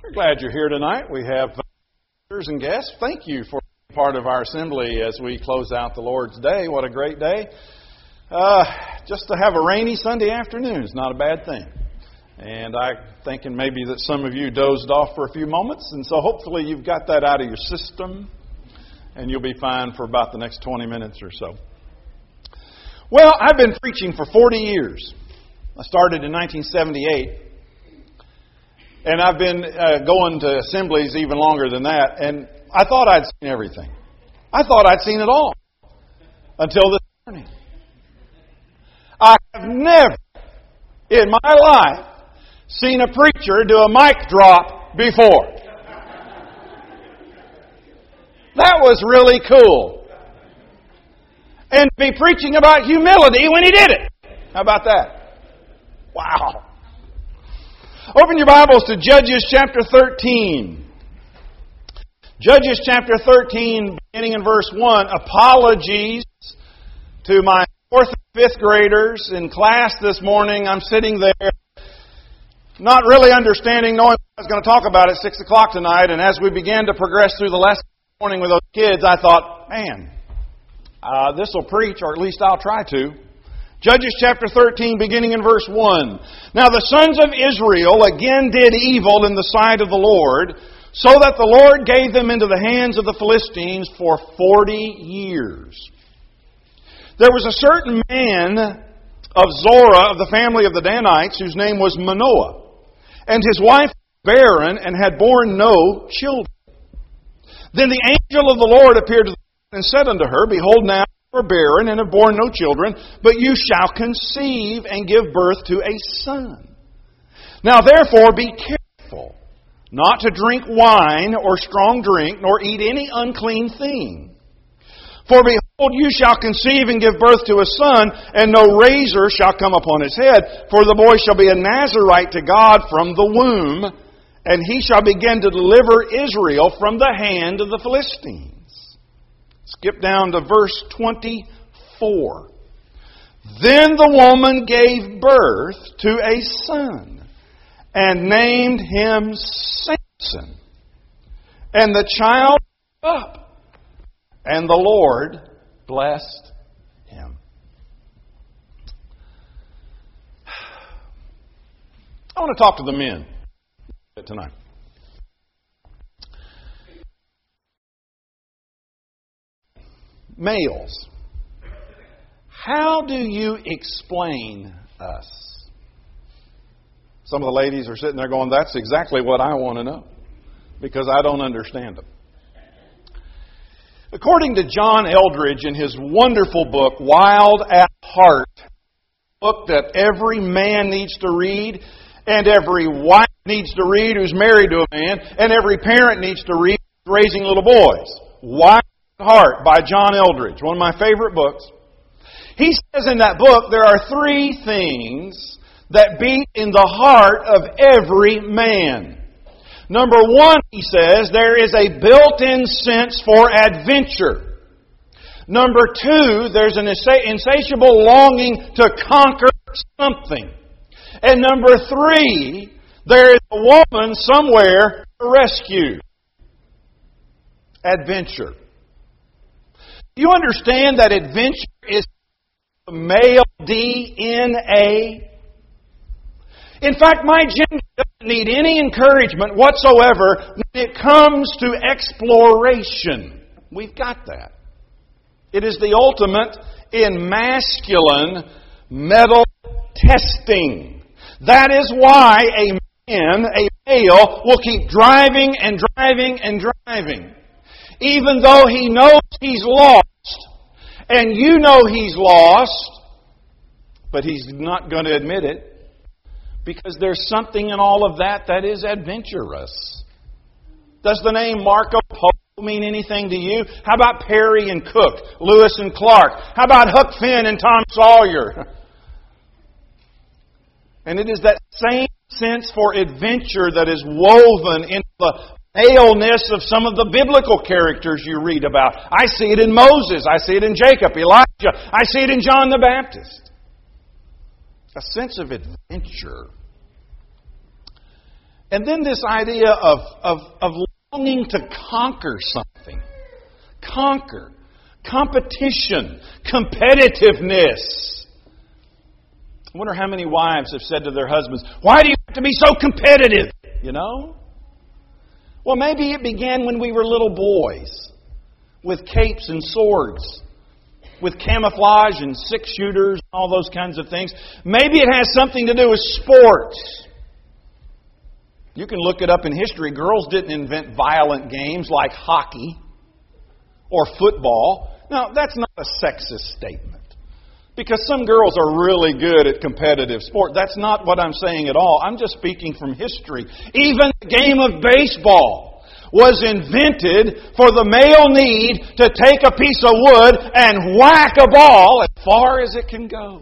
We're glad you're here tonight. We have visitors and guests. Thank you for being part of our assembly as we close out the Lord's Day. What a great day. Just to have a rainy Sunday afternoon is not a bad thing. And I'm thinking maybe that some of you dozed off for a few moments, and so hopefully you've got that out of your system, and you'll be fine for about the next 20 minutes or so. Well, I've been preaching for 40 years. I started in 1978. And I've been going to assemblies even longer than that. And I thought I'd seen everything. I thought I'd seen it all. Until this morning. I have never in my life seen a preacher do a mic drop before. That was really cool. And be preaching about humility when he did it. How about that? Wow. Open your Bibles to Judges chapter 13. Judges chapter 13, beginning in verse 1. Apologies to my 4th and 5th graders in class this morning. I'm sitting there, not really understanding, knowing what I was going to talk about at 6 o'clock tonight. And as we began to progress through the lesson this morning with those kids, I thought, man, this will preach, or at least I'll try to. Judges chapter 13, beginning in verse 1. Now the sons of Israel again did evil in the sight of the Lord, so that the Lord gave them into the hands of the Philistines for 40 years. There was a certain man of Zorah of the family of the Danites, whose name was Manoah, and his wife was barren and had borne no children. Then the angel of the Lord appeared to her and said unto her, Behold, now you are barren and have borne no children, but you shall conceive and give birth to a son. Now therefore be careful not to drink wine or strong drink, nor eat any unclean thing. For behold, you shall conceive and give birth to a son, and no razor shall come upon his head, for the boy shall be a Nazirite to God from the womb, and he shall begin to deliver Israel from the hand of the Philistines. Skip down to verse 24. Then the woman gave birth to a son and named him Samson. And the child grew up, and the Lord blessed him. I want to talk to the men tonight. Males, how do you explain us? Some of the ladies are sitting there going, that's exactly what I want to know, because I don't understand them. According to John Eldredge in his wonderful book, Wild at Heart, a book that every man needs to read, and every wife needs to read who's married to a man, and every parent needs to read who's raising little boys. Wild Heart by John Eldredge, one of my favorite books. He says in that book there are 3 things that beat in the heart of every man. Number 1, he says, there is a built-in sense for adventure. Number 2, there's an insatiable longing to conquer something. And number 3, there is a woman somewhere to rescue. Adventure. You understand that adventure is the male DNA? In fact, my gender doesn't need any encouragement whatsoever when it comes to exploration. We've got that. It is the ultimate in masculine metal testing. That is why a male, will keep driving and driving and driving. Even though he knows he's lost, and you know he's lost, but he's not going to admit it, because there's something in all of that that is adventurous. Does the name Marco Polo mean anything to you? How about Perry and Cook, Lewis and Clark? How about Huck Finn and Tom Sawyer? And it is that same sense for adventure that is woven into the maleness of some of the biblical characters you read about. I see it in Moses. I see it in Jacob, Elijah. I see it in John the Baptist. A sense of adventure. And then this idea of longing to conquer something. Conquer. Competition. Competitiveness. I wonder how many wives have said to their husbands, "Why do you have to be so competitive?" You know? Well, maybe it began when we were little boys with capes and swords, with camouflage and six-shooters and all those kinds of things. Maybe it has something to do with sports. You can look it up in history. Girls didn't invent violent games like hockey or football. Now, that's not a sexist statement. Because some girls are really good at competitive sport. That's not what I'm saying at all. I'm just speaking from history. Even the game of baseball was invented for the male need to take a piece of wood and whack a ball as far as it can go.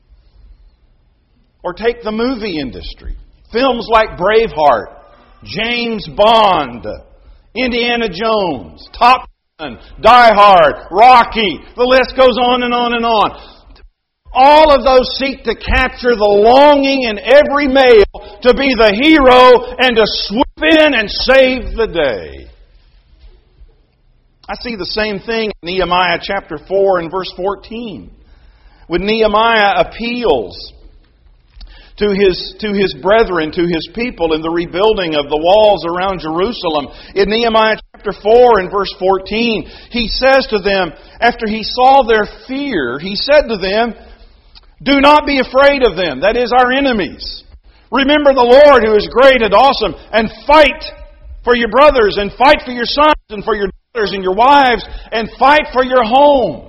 Or take the movie industry. Films like Braveheart, James Bond, Indiana Jones, Top Gun, Die Hard, Rocky. The list goes on and on and on. All of those seek to capture the longing in every male to be the hero and to swoop in and save the day. I see the same thing in Nehemiah chapter 4 and verse 14. When Nehemiah appeals to his brethren, to his people in the rebuilding of the walls around Jerusalem. In Nehemiah chapter 4 and verse 14, he says to them, after he saw their fear, he said to them, "Do not be afraid of them," that is, our enemies. "Remember the Lord who is great and awesome, and fight for your brothers, and fight for your sons, and for your daughters, and your wives, and fight for your homes."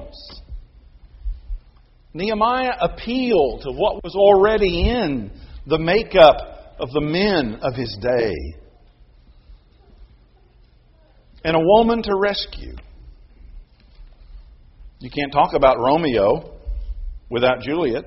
Nehemiah appealed to what was already in the makeup of the men of his day. And a woman to rescue. You can't talk about Romeo without Juliet.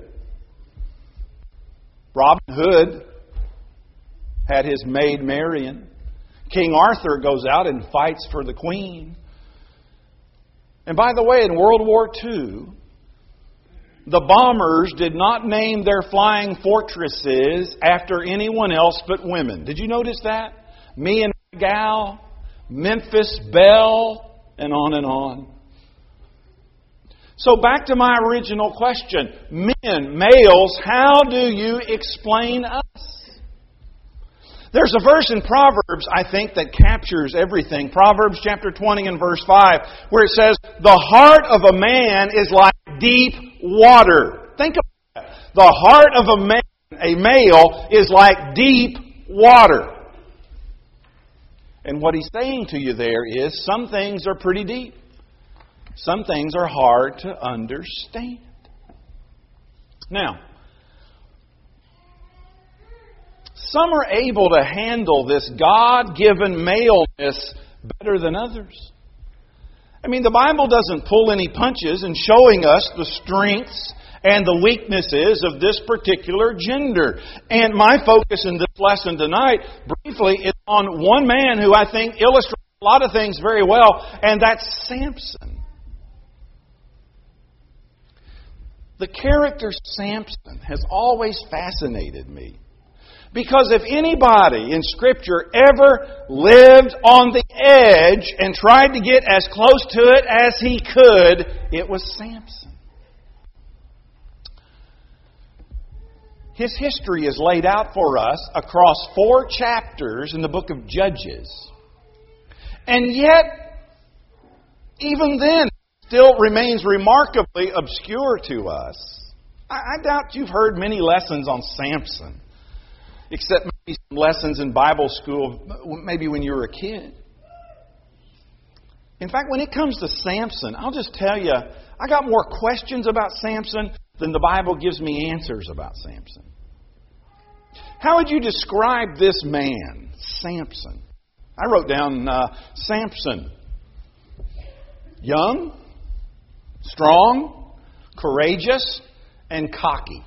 Robin Hood had his maid Marian. King Arthur goes out and fights for the queen. And by the way, in World War II, the bombers did not name their flying fortresses after anyone else but women. Did you notice that? Me and my gal, Memphis Belle, and on and on. So back to my original question. Men, males, how do you explain us? There's a verse in Proverbs, I think, that captures everything. Proverbs chapter 20 and verse 5, where it says, "The heart of a man is like deep water." Think about that. The heart of a man, a male, is like deep water. And what he's saying to you there is, some things are pretty deep. Some things are hard to understand. Now, some are able to handle this God-given maleness better than others. I mean, the Bible doesn't pull any punches in showing us the strengths and the weaknesses of this particular gender. And my focus in this lesson tonight, briefly, is on one man who I think illustrates a lot of things very well, and that's Samson. The character Samson has always fascinated me. Because if anybody in Scripture ever lived on the edge and tried to get as close to it as he could, it was Samson. His history is laid out for us across 4 chapters in the book of Judges. And yet, even then, still remains remarkably obscure to us. I doubt you've heard many lessons on Samson, except maybe some lessons in Bible school, maybe when you were a kid. In fact, when it comes to Samson, I'll just tell you, I got more questions about Samson than the Bible gives me answers about Samson. How would you describe this man, Samson? I wrote down Samson. Young, strong, courageous, and cocky.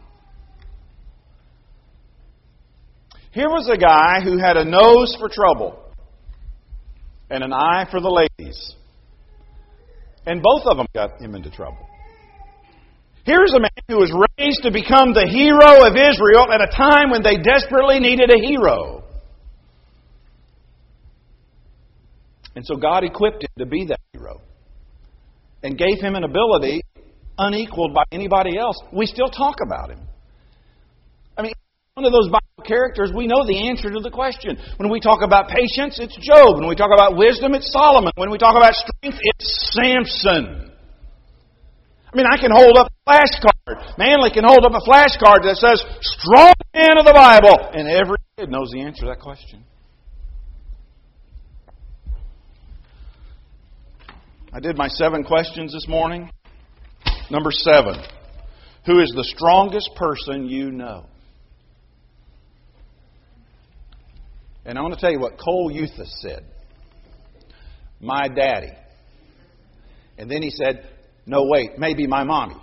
Here was a guy who had a nose for trouble and an eye for the ladies. And both of them got him into trouble. Here's a man who was raised to become the hero of Israel at a time when they desperately needed a hero. And so God equipped him to be that hero and gave him an ability unequaled by anybody else. We still talk about him. I mean, one of those Bible characters, we know the answer to the question. When we talk about patience, it's Job. When we talk about wisdom, it's Solomon. When we talk about strength, it's Samson. I mean, I can hold up a flashcard. Manley can hold up a flashcard that says, strong man of the Bible. And every kid knows the answer to that question. I did my 7 questions this morning. Number 7. Who is the strongest person you know? And I want to tell you what Cole Euthus said. My daddy. And then he said, no, wait, maybe my mommy.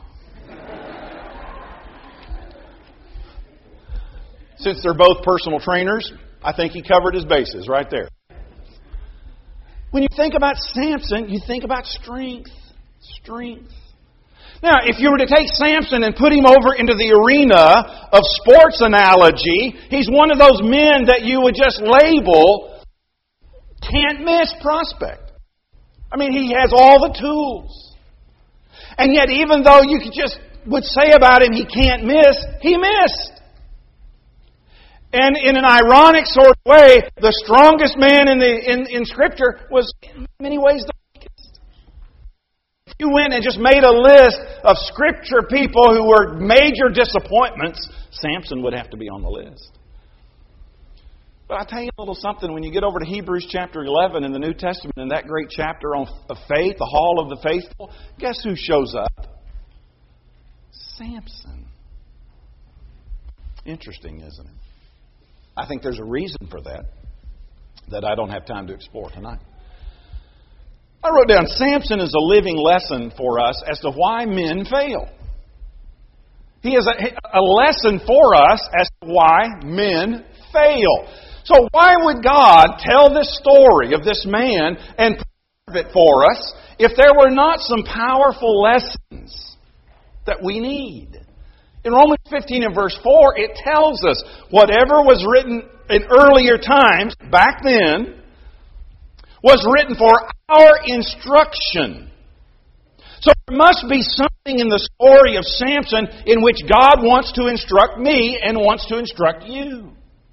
Since they're both personal trainers, I think he covered his bases right there. When you think about Samson, you think about strength. Strength. Now, if you were to take Samson and put him over into the arena of sports analogy, he's one of those men that you would just label can't miss prospect. I mean, he has all the tools. And yet, even though you just would say about him he can't miss, he missed. And in an ironic sort of way, the strongest man in Scripture was in many ways the weakest. If you went and just made a list of Scripture people who were major disappointments, Samson would have to be on the list. But I'll tell you a little something. When you get over to Hebrews chapter 11 in the New Testament, in that great chapter on faith, the hall of the faithful, guess who shows up? Samson. Interesting, isn't it? I think there's a reason for that I don't have time to explore tonight. I wrote down, Samson is a living lesson for us as to why men fail. He is a lesson for us as to why men fail. So why would God tell this story of this man and preserve it for us if there were not some powerful lessons that we need? In Romans 15 and verse 4, it tells us whatever was written in earlier times, back then, was written for our instruction. So there must be something in the story of Samson in which God wants to instruct me and wants to instruct you.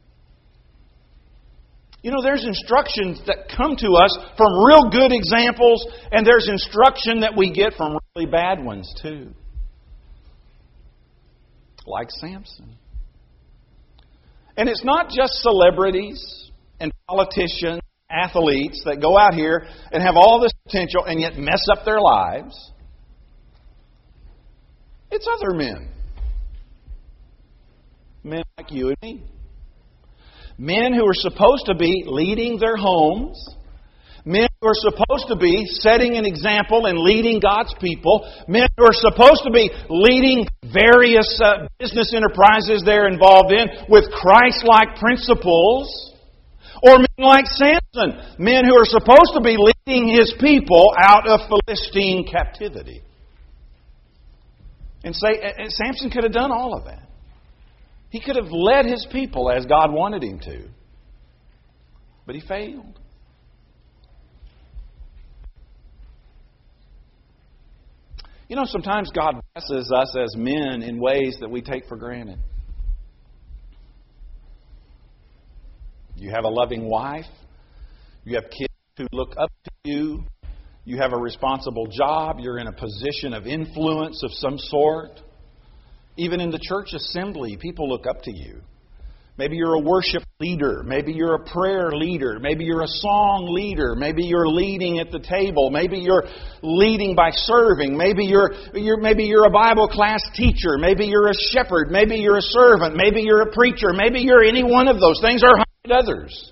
You know, there's instructions that come to us from real good examples, and there's instruction that we get from really bad ones too. Like Samson. And it's not just celebrities and politicians, athletes that go out here and have all this potential and yet mess up their lives. It's other men. Men like you and me. Men who are supposed to be leading their homes. Men who are supposed to be setting an example and leading God's people. Men who are supposed to be leading various business enterprises they're involved in with Christ-like principles. Or men like Samson. Men who are supposed to be leading his people out of Philistine captivity. And Samson could have done all of that. He could have led his people as God wanted him to. But he failed. You know, sometimes God blesses us as men in ways that we take for granted. You have a loving wife. You have kids who look up to you. You have a responsible job. You're in a position of influence of some sort. Even in the church assembly, people look up to you. Maybe you're a worship leader. Maybe you're a prayer leader. Maybe you're a song leader. Maybe you're leading at the table. Maybe you're leading by serving. Maybe you're a Bible class teacher. Maybe you're a shepherd. Maybe you're a servant. Maybe you're a preacher. Maybe you're any one of those things or 100 others.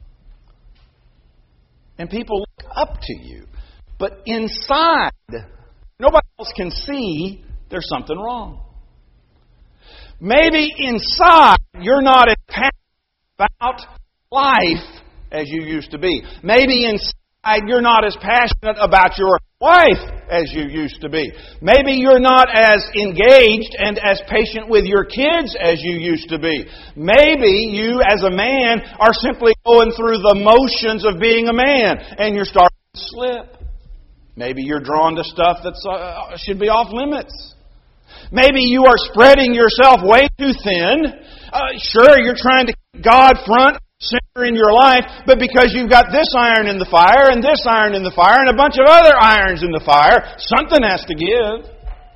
And people look up to you. But inside, nobody else can see there's something wrong. Maybe inside you're not as passionate about life as you used to be. Maybe inside you're not as passionate about your wife as you used to be. Maybe you're not as engaged and as patient with your kids as you used to be. Maybe you, as a man, are simply going through the motions of being a man and you're starting to slip. Maybe you're drawn to stuff that should be off limits. Maybe you are spreading yourself way too thin. Sure, you're trying to keep God front, center in your life, but because you've got this iron in the fire and this iron in the fire and a bunch of other irons in the fire, something has to give.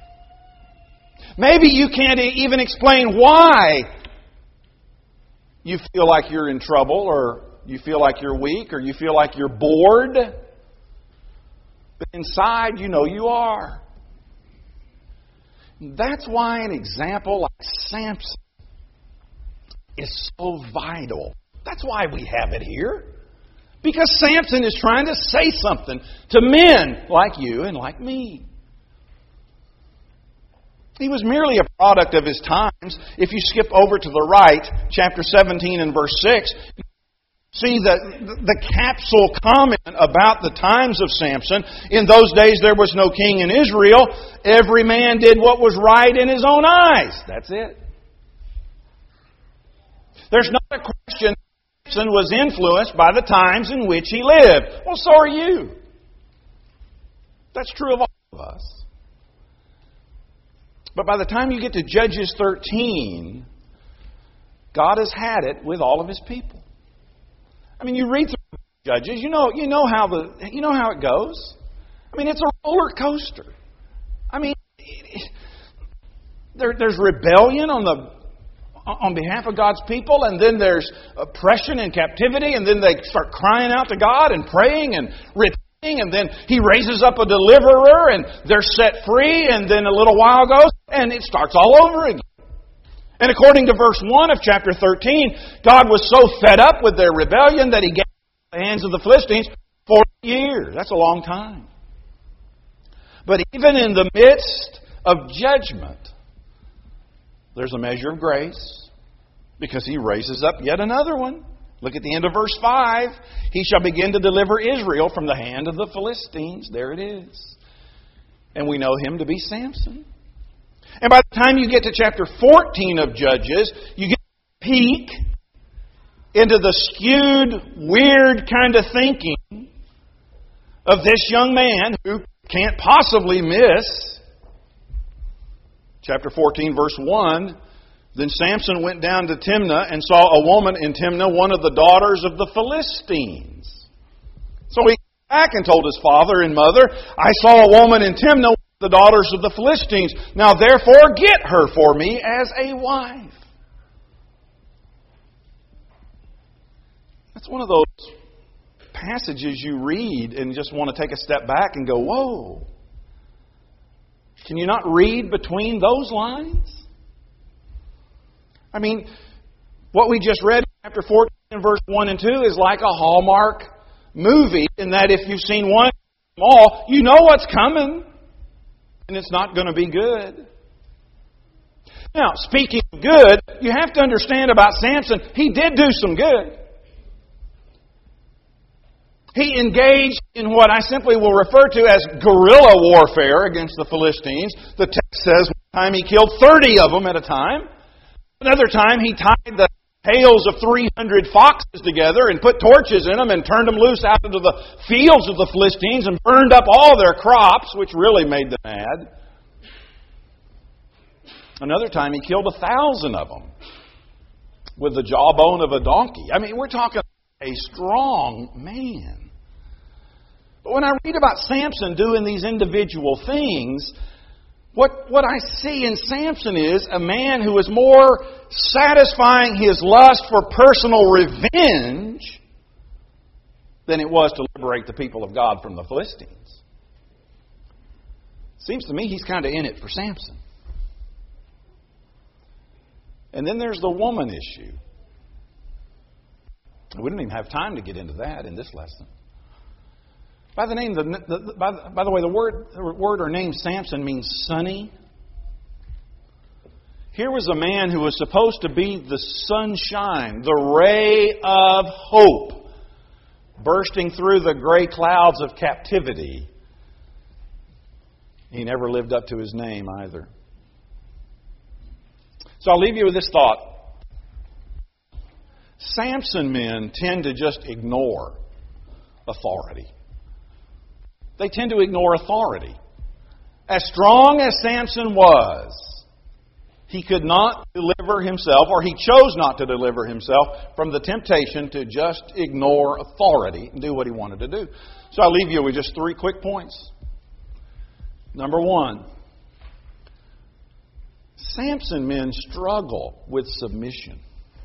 Maybe you can't even explain why you feel like you're in trouble, or you feel like you're weak, or you feel like you're bored. But inside, you know you are. That's why an example like Samson is so vital. That's why we have it here. Because Samson is trying to say something to men like you and like me. He was merely a product of his times. If you skip over to the right, chapter 17 and verse 6, see the capsule comment about the times of Samson. In those days there was no king in Israel. Every man did what was right in his own eyes. That's it. There's not a question that Samson was influenced by the times in which he lived. Well, so are you. That's true of all of us. But by the time you get to Judges 13, God has had it with all of His people. I mean, you read through Judges, you know how it goes. I mean, it's a roller coaster. I mean, there's rebellion on behalf of God's people, and then there's oppression and captivity, and then they start crying out to God and praying and repenting, and then He raises up a deliverer, and they're set free, and then a little while goes, and it starts all over again. And according to verse 1 of chapter 13, God was so fed up with their rebellion that He gave them the hands of the Philistines 40 years. That's a long time. But even in the midst of judgment, there's a measure of grace, because He raises up yet another one. Look at the end of verse 5. He shall begin to deliver Israel from the hand of the Philistines. There it is. And we know him to be Samson. And by the time you get to chapter 14 of Judges, you get a peek into the skewed, weird kind of thinking of this young man who can't possibly miss. Chapter 14, verse 1, Then Samson went down to Timnah and saw a woman in Timnah, one of the daughters of the Philistines. So he came back and told his father and mother, I saw a woman in Timnah, the daughters of the Philistines. Now therefore get her for me as a wife. That's one of those passages you read and just want to take a step back and go, whoa. Can you not read between those lines? I mean, what we just read in chapter 14 and verse 1 and 2 is like a Hallmark movie, in that if you've seen one all, you know what's coming. And it's not going to be good. Now, speaking of good, you have to understand about Samson, he did do some good. He engaged in what I simply will refer to as guerrilla warfare against the Philistines. The text says one time he killed 30 of them at a time. Another time he tied the tails of 300 foxes together and put torches in them and turned them loose out into the fields of the Philistines and burned up all their crops, which really made them mad. Another time he killed 1,000 of them with the jawbone of a donkey. I mean, we're talking a strong man. But when I read about Samson doing these individual things, what I see in Samson is a man who is more satisfying his lust for personal revenge than it was to liberate the people of God from the Philistines. Seems to me he's kind of in it for Samson. And then there's the woman issue. We don't even have time to get into that in this lesson. By the way, the word or name Samson means sunny. Here was a man who was supposed to be the sunshine, the ray of hope, bursting through the gray clouds of captivity. He never lived up to his name either. So I'll leave you with this thought. Samson men tend to just ignore authority. They tend to ignore authority. As strong as Samson was, he could not deliver himself, or he chose not to deliver himself from the temptation to just ignore authority and do what he wanted to do. So I'll leave you with just 3 quick points. Number 1, Samson men struggle with submission.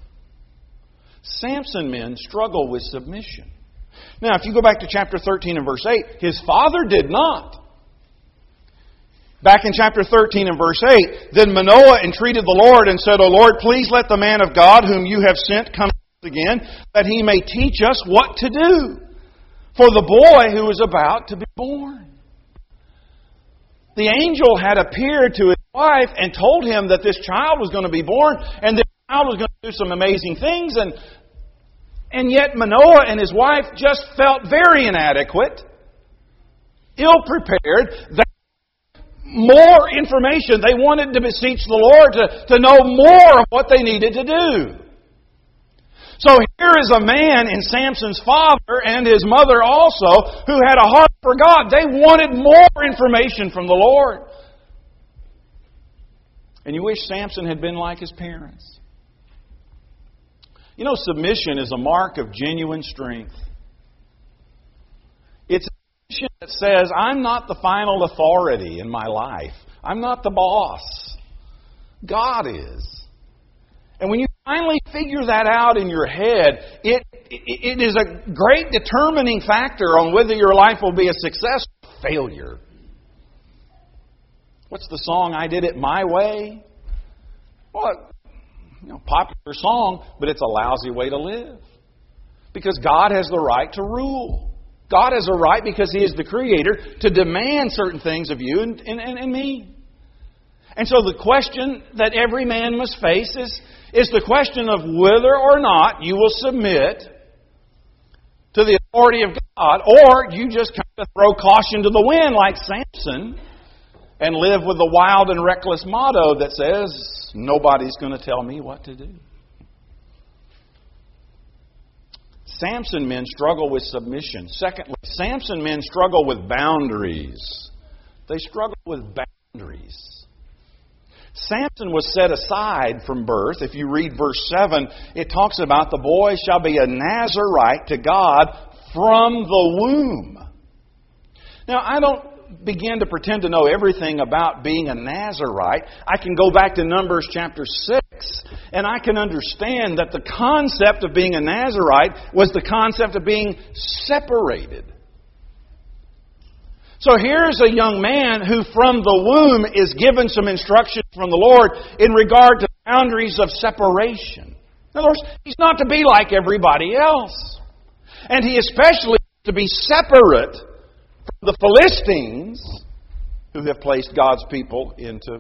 Samson men struggle with submission. Now, if you go back to chapter 13 and verse 8, his father did not. Back in chapter 13 and verse 8, then Manoah entreated the Lord and said, O Lord, please let the man of God whom you have sent come again, that he may teach us what to do for the boy who is about to be born. The angel had appeared to his wife and told him that this child was going to be born and this child was going to do some amazing things. And yet Manoah and his wife just felt very inadequate, ill-prepared. They more information. They wanted to beseech the Lord to know more of what they needed to do. So here is a man in Samson's father and his mother also who had a heart for God. They wanted more information from the Lord. And you wish Samson had been like his parents. You know, submission is a mark of genuine strength. It's a submission that says, I'm not the final authority in my life. I'm not the boss. God is. And when you finally figure that out in your head, it is a great determining factor on whether your life will be a success or failure. What's the song, I Did It My Way? Well, popular song, but it's a lousy way to live. Because God has the right to rule. God has a right, because He is the Creator, to demand certain things of you and me. And so the question that every man must face is the question of whether or not you will submit to the authority of God, or you just kind of throw caution to the wind like Samson and live with the wild and reckless motto that says, nobody's going to tell me what to do. Samson men struggle with submission. Secondly, Samson men struggle with boundaries. They struggle with boundaries. Samson was set aside from birth. If you read verse 7, it talks about the boy shall be a Nazirite to God from the womb. Now, I don't begin to pretend to know everything about being a Nazirite. I can go back to Numbers chapter 6, and I can understand that the concept of being a Nazirite was the concept of being separated. So here's a young man who from the womb is given some instructions from the Lord in regard to boundaries of separation. In other words, he's not to be like everybody else. And he especially is to be separate from the Philistines who have placed God's people into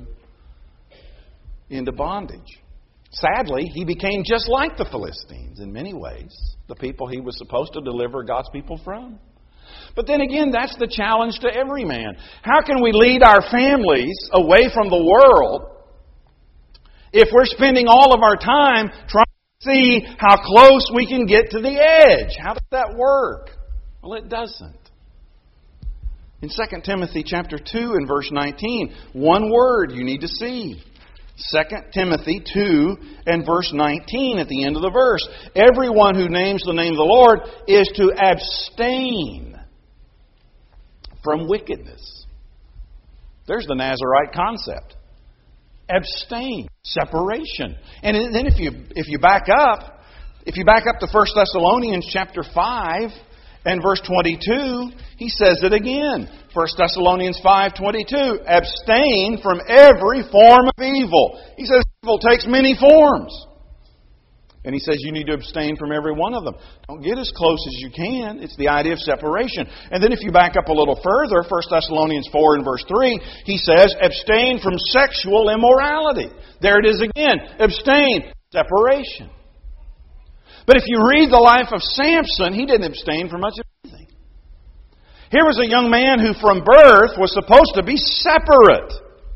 bondage. Sadly, he became just like the Philistines in many ways, the people he was supposed to deliver God's people from. But then again, that's the challenge to every man. How can we lead our families away from the world if we're spending all of our time trying to see how close we can get to the edge? How does that work? Well, it doesn't. In 2 Timothy chapter 2 and verse 19, one word you need to see. 2 Timothy 2 and verse 19 at the end of the verse. Everyone who names the name of the Lord is to abstain from wickedness. There's the Nazirite concept. Abstain, separation. And then if you back up to 1 Thessalonians chapter 5 and verse 22, he says it again. 1 Thessalonians 5:22, abstain from every form of evil. He says evil takes many forms. And he says you need to abstain from every one of them. Don't get as close as you can. It's the idea of separation. And then if you back up a little further, 1 Thessalonians 4 and verse 3, he says, abstain from sexual immorality. There it is again. Abstain. Separation. But if you read the life of Samson, he didn't abstain from much of anything. Here was a young man who from birth was supposed to be separate.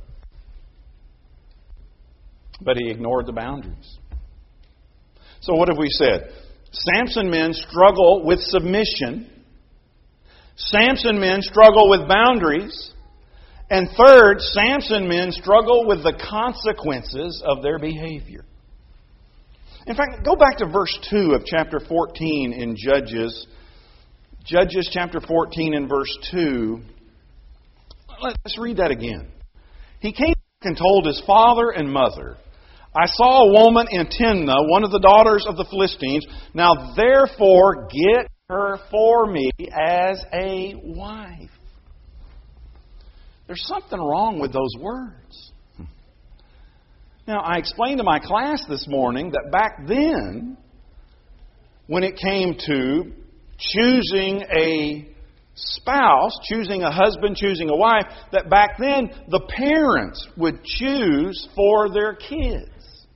But he ignored the boundaries. So what have we said? Samson men struggle with submission. Samson men struggle with boundaries. And third, Samson men struggle with the consequences of their behavior. In fact, go back to verse 2 of chapter 14 in Judges. Judges chapter 14 and verse 2. Let's read that again. He came and told his father and mother, I saw a woman in Timnah, one of the daughters of the Philistines. Now therefore get her for me as a wife. There's something wrong with those words. Now, I explained to my class this morning that back then, when it came to choosing a spouse, choosing a husband, choosing a wife, that back then the parents would choose for their kids.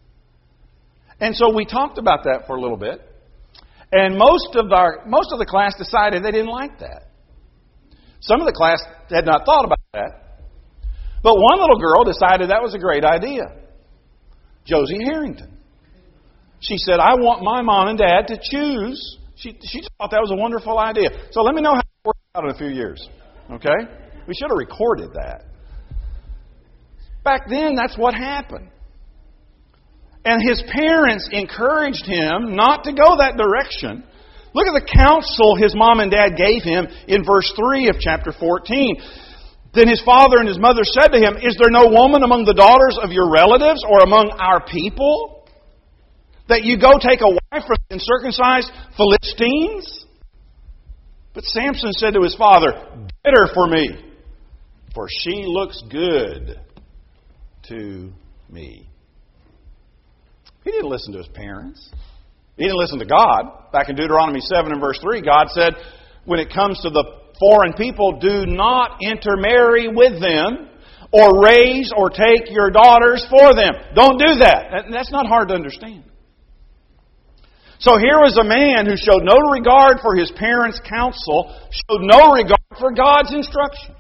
And so we talked about that for a little bit. And most of the class decided they didn't like that. Some of the class had not thought about that. But one little girl decided that was a great idea. Josie Harrington. She said, I want my mom and dad to choose. She thought that was a wonderful idea. So let me know how it works out in a few years. Okay? We should have recorded that. Back then, that's what happened. And his parents encouraged him not to go that direction. Look at the counsel his mom and dad gave him in verse 3 of chapter 14. Then his father and his mother said to him, Is there no woman among the daughters of your relatives or among our people that you go take a wife from the uncircumcised Philistines? But Samson said to his father, Get her for me, for she looks good to me. He didn't listen to his parents. He didn't listen to God. Back in Deuteronomy 7 and verse 3, God said, when it comes to the foreign people, do not intermarry with them or raise or take your daughters for them. Don't do that. That's not hard to understand. So here was a man who showed no regard for his parents' counsel, showed no regard for God's instruction.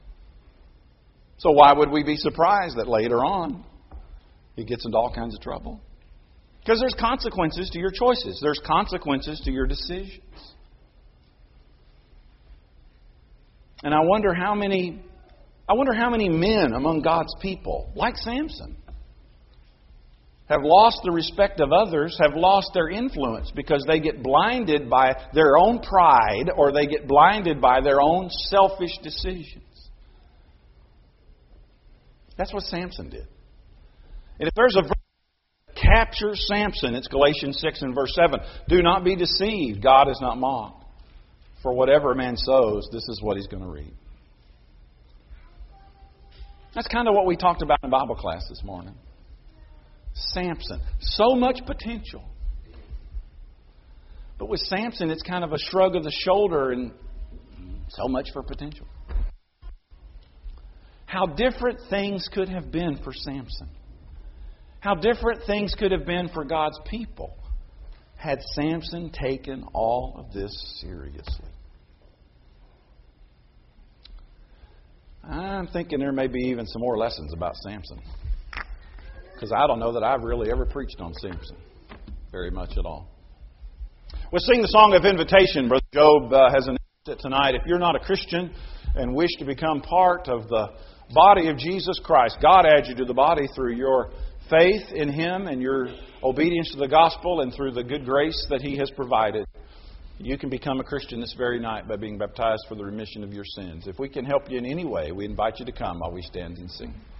So why would we be surprised that later on he gets into all kinds of trouble? Because there's consequences to your choices. There's consequences to your decisions. And I wonder how many men among God's people, like Samson, have lost the respect of others, have lost their influence because they get blinded by their own pride or they get blinded by their own selfish decisions. That's what Samson did. And if there's a verse that captures Samson, it's Galatians 6 and verse 7. Do not be deceived. God is not mocked. For whatever a man sows, this is what he's going to reap. That's kind of what we talked about in Bible class this morning. Samson. So much potential. But with Samson, it's kind of a shrug of the shoulder and so much for potential. How different things could have been for Samson. How different things could have been for God's people had Samson taken all of this seriously. I'm thinking there may be even some more lessons about Samson. Because I don't know that I've really ever preached on Samson very much at all. We'll sing the song of invitation. Brother Job has announced it tonight. If you're not a Christian and wish to become part of the body of Jesus Christ, God adds you to the body through your faith in Him and your obedience to the gospel and through the good grace that He has provided. You can become a Christian this very night by being baptized for the remission of your sins. If we can help you in any way, we invite you to come while we stand and sing.